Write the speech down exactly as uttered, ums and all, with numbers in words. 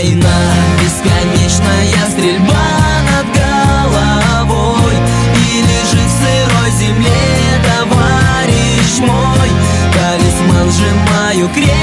война, бесконечная стрельба над головой. И лежит в сырой земле товарищ мой, талисман сжимаю крепко.